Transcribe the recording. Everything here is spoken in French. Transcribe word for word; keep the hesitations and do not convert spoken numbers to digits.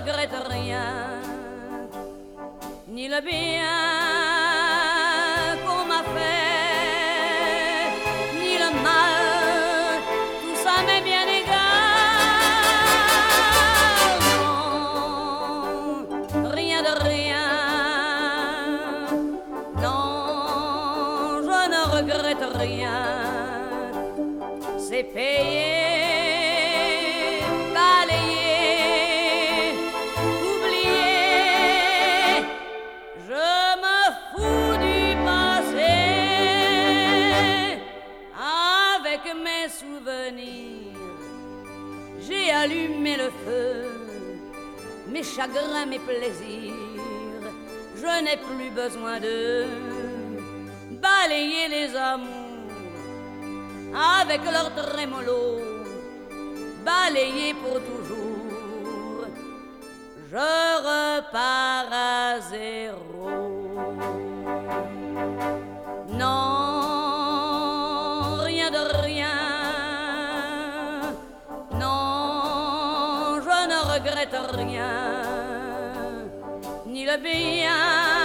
regrette rien, ni le bien qu'on m'a fait, ni le mal, tout ça m'est bien égal. Non, rien de rien, non, je ne regrette rien, c'est payé. J'ai allumé le feu, mes chagrins, mes plaisirs, je n'ai plus besoin de balayer les amours avec leur trémolo, balayer pour toujours, je repars à zéro. Non, rien de rien, regrette rien, ni le bien